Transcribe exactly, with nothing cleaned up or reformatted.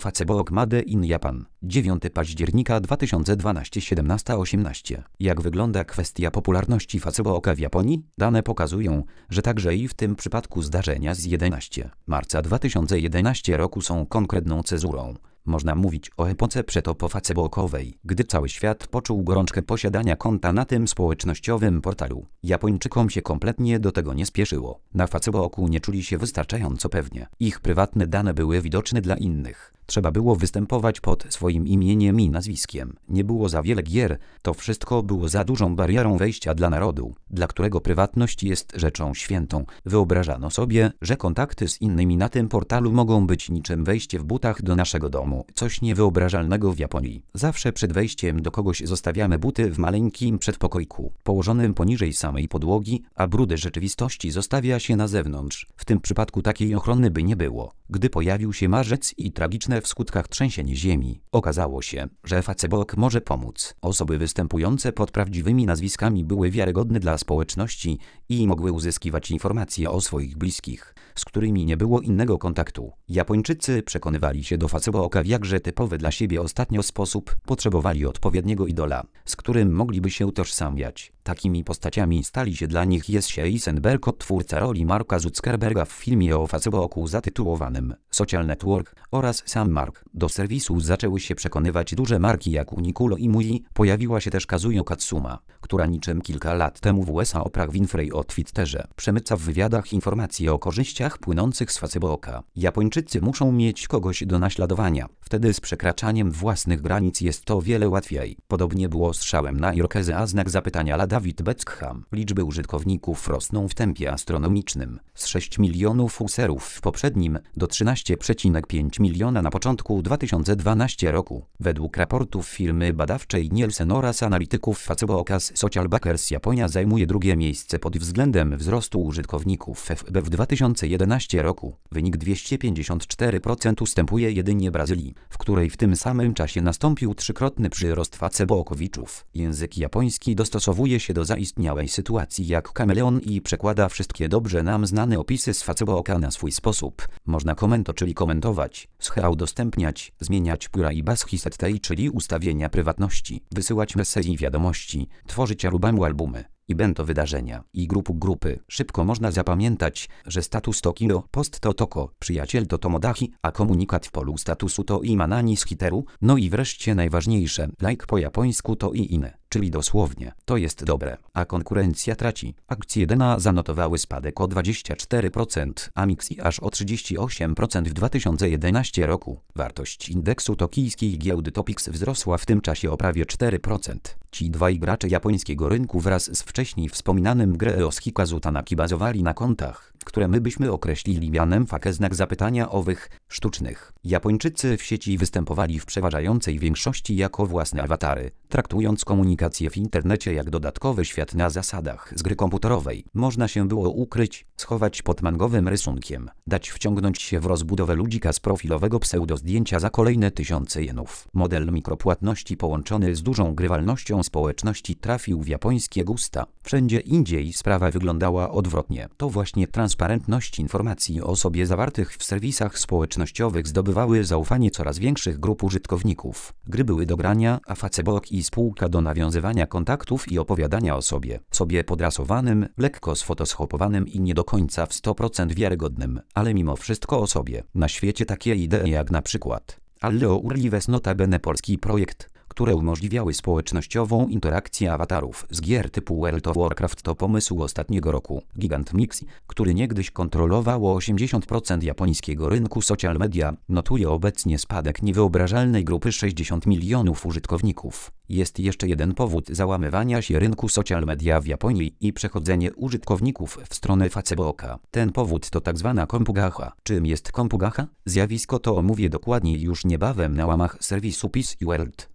Facebook Made in Japan. dziewiątego października dwa tysiące dwunastego, siedemnaście osiemnaście. Jak wygląda kwestia popularności Facebooka w Japonii? Dane pokazują, że także i w tym przypadku zdarzenia z jedenastego marca dwa tysiące jedenastego roku są konkretną cezurą. Można mówić o epoce przetopo-facebookowej, gdy cały świat poczuł gorączkę posiadania konta na tym społecznościowym portalu. Japończykom się kompletnie do tego nie spieszyło. Na Facebooku nie czuli się wystarczająco pewnie. Ich prywatne dane były widoczne dla innych. Trzeba było występować pod swoim imieniem i nazwiskiem. Nie było za wiele gier, to wszystko było za dużą barierą wejścia dla narodu, dla którego prywatność jest rzeczą świętą. Wyobrażano sobie, że kontakty z innymi na tym portalu mogą być niczym wejście w butach do naszego domu. Coś niewyobrażalnego w Japonii. Zawsze przed wejściem do kogoś zostawiamy buty w maleńkim przedpokoiku, położonym poniżej samej podłogi, a brudy rzeczywistości zostawia się na zewnątrz. W tym przypadku takiej ochrony by nie było. Gdy pojawił się marzec i tragiczne w skutkach trzęsienie ziemi, okazało się, że Facebook może pomóc. Osoby występujące pod prawdziwymi nazwiskami były wiarygodne dla społeczności i mogły uzyskiwać informacje o swoich bliskich, z którymi nie było innego kontaktu. Japończycy przekonywali się do Facebooka w jakże typowy dla siebie ostatnio sposób. Potrzebowali odpowiedniego idola, z którym mogliby się utożsamiać. Takimi postaciami stali się dla nich Jesse Eisenberg, twórca roli Marka Zuckerberga w filmie o Facebooku zatytułowanym Social Network, oraz sam Mark. Do serwisu zaczęły się przekonywać duże marki jak Uniqlo i Mui. Pojawiła się też Kazuyo Katsuma, która niczym kilka lat temu w U S A Oprah Winfrey o Twitterze przemyca w wywiadach informacje o korzyściach płynących z Facebooka. Japończycy muszą mieć kogoś do naśladowania. Wtedy z przekraczaniem własnych granic jest to wiele łatwiej. Podobnie było z szałem na Irokeze, a znak zapytania la David Beckham. Liczby użytkowników rosną w tempie astronomicznym. Z sześć milionów userów w poprzednim do trzynaście przecinek pięć miliona na początku dwa tysiące dwunastego roku. Według raportów firmy badawczej Nielsen oraz analityków Facebooka z Social Backers Japonia zajmuje drugie miejsce pod względem wzrostu użytkowników F B w dwa tysiące jedenastego roku. Wynik dwieście pięćdziesiąt cztery procent ustępuje jedynie Brazylii, w której w tym samym czasie nastąpił trzykrotny przyrost Facebookowiczów. Język japoński dostosowuje się do zaistniałej sytuacji jak kameleon i przekłada wszystkie dobrze nam znane opisy z Facebooka na swój sposób. Można komento, czyli komentować, schę udostępniać, zmieniać pura i bashi settei, czyli ustawienia prywatności, wysyłać messeji i wiadomości, tworzyć albumu albumy. I będą wydarzenia i grupu grupy. Szybko można zapamiętać, że status to kilo, post to toko, przyjaciel to tomodachi, a komunikat w polu statusu to imanani z hiteru, no i wreszcie najważniejsze, like po japońsku to i inne, czyli dosłownie, to jest dobre, a konkurencja traci. Akcje Dena zanotowały spadek o dwadzieścia cztery procent, a Mixi aż o trzydzieści osiem procent w dwa tysiące jedenastego roku. Wartość indeksu tokijskiej giełdy Topix wzrosła w tym czasie o prawie cztery procent. Ci dwaj gracze japońskiego rynku wraz z wcześniej wspominanym Greos Hikazu Tanaki bazowali na kontach, które my byśmy określili mianem fake znak zapytania owych sztucznych. Japończycy w sieci występowali w przeważającej większości jako własne awatary, traktując komunikację w internecie jak dodatkowy świat na zasadach z gry komputerowej. Można się było ukryć, schować pod mangowym rysunkiem, dać wciągnąć się w rozbudowę ludzika z profilowego pseudozdjęcia za kolejne tysiące jenów. Model mikropłatności połączony z dużą grywalnością społeczności trafił w japońskie gusta. Wszędzie indziej sprawa wyglądała odwrotnie. To właśnie transparentność informacji o sobie zawartych w serwisach społecznościowych zdobywały zaufanie coraz większych grup użytkowników. Gry były do grania, a Facebook i spółka do nawiązywania kontaktów i opowiadania o sobie. Sobie podrasowanym, lekko sfotoshopowanym i nie do końca w sto procent wiarygodnym, ale mimo wszystko o sobie. Na świecie takie idee jak na przykład Alleo Urlives, notabene polski projekt, które umożliwiały społecznościową interakcję awatarów z gier typu World of Warcraft, to pomysł ostatniego roku. Gigant Mixi, który niegdyś kontrolowało osiemdziesiąt procent japońskiego rynku social media, notuje obecnie spadek niewyobrażalnej grupy sześćdziesiąt milionów użytkowników. Jest jeszcze jeden powód załamywania się rynku social media w Japonii i przechodzenie użytkowników w stronę Facebooka. Ten powód to tak zwana kompugacha. Czym jest kompugacha? Zjawisko to omówię dokładniej już niebawem na łamach serwisu Peace World.